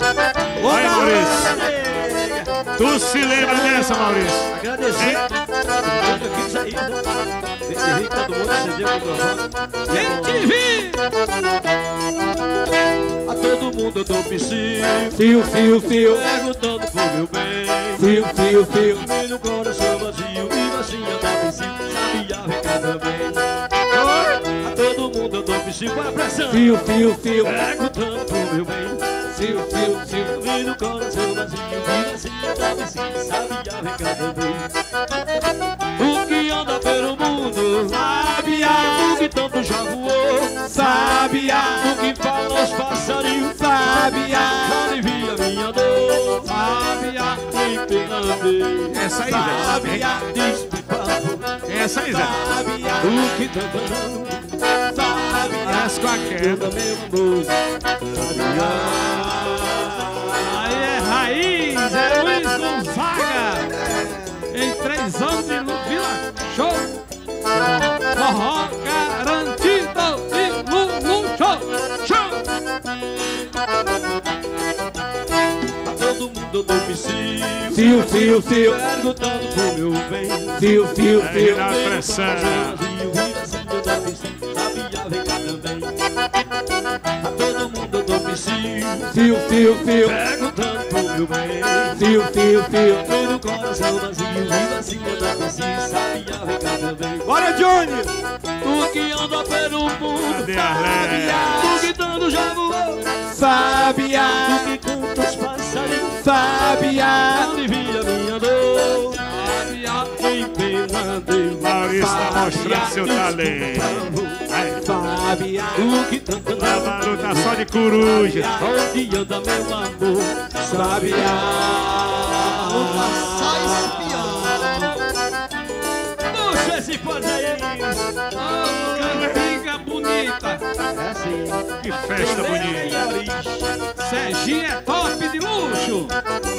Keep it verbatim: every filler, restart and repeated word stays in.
Vai, Maurício. Tu se lembra dessa, Maurício? Agradecer todo mundo aqui que saiu. Vem todo mundo acendeu o microfone. Vem vir! A todo mundo eu dou piscina. Fio, fio, fio. Perguntando por meu bem. Fio, fio, fio. E no coração vazio e vacinha da piscina. Sabia ficar também. A todo mundo eu dou piscina. Bora pressão. Fio, fio, fio. Perguntando por meu bem. Fio, fio, fio. E no coração vazio e vacinha da piscina. Sabia ficar também. O que anda pelo mundo. Sabia. O que tanto já voou. Sabia. O que fala os passarinhos. Sabia. Alivia minha dor. Sabia. Tem pena ver. Essa aí, Zé. Sabia. Diz-me, por favor. Essa aí, Zé. Sabia. O que tanto não. Sabia. Parece com a queda. Meu amor. Sabia. Aí é raiz, é Luiz Gonzaga. Em três anos de Vila Show. Forró garantido e Lulu Show. Show. A todo mundo eu dou piscina. Fio, fio, fio. Perguntando por meu bem. Fio, fio, Aí, fio. na pressão. A todo mundo eu dou piscina. Fio, fio, fio. Perguntando por meu bem. Fio, fio, fio. Vem no coração vazio e vazia da piscina. Sabia ficar também. Bora, Johnny! Tu que anda pelo mundo. Cadê a Lélia? Tu que tanto já voou. Sabia. Tu que canta os passarinhos. Sabia. Alivia minha dor. Tem pena de Maurício tá mostrando seu talento. Aí, Sabia. o que tanto a Maru tá só de coruja. onde anda meu amor. Sabia. Puxa esse pode aí. Oh, cantiga bonita. É assim. Que festa bonita. Serginho é top de luxo.